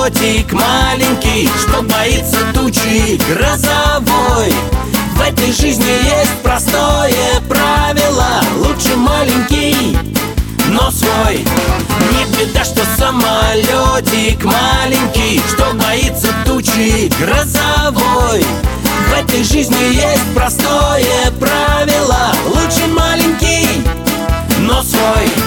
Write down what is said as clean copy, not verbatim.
самолетик маленький, что боится тучи грозовой. В этой жизни есть простое правило: лучше маленький, но свой. Не беда, что самолетик маленький, что боится тучи грозовой. В этой жизни есть простое правило: лучше маленький, но свой.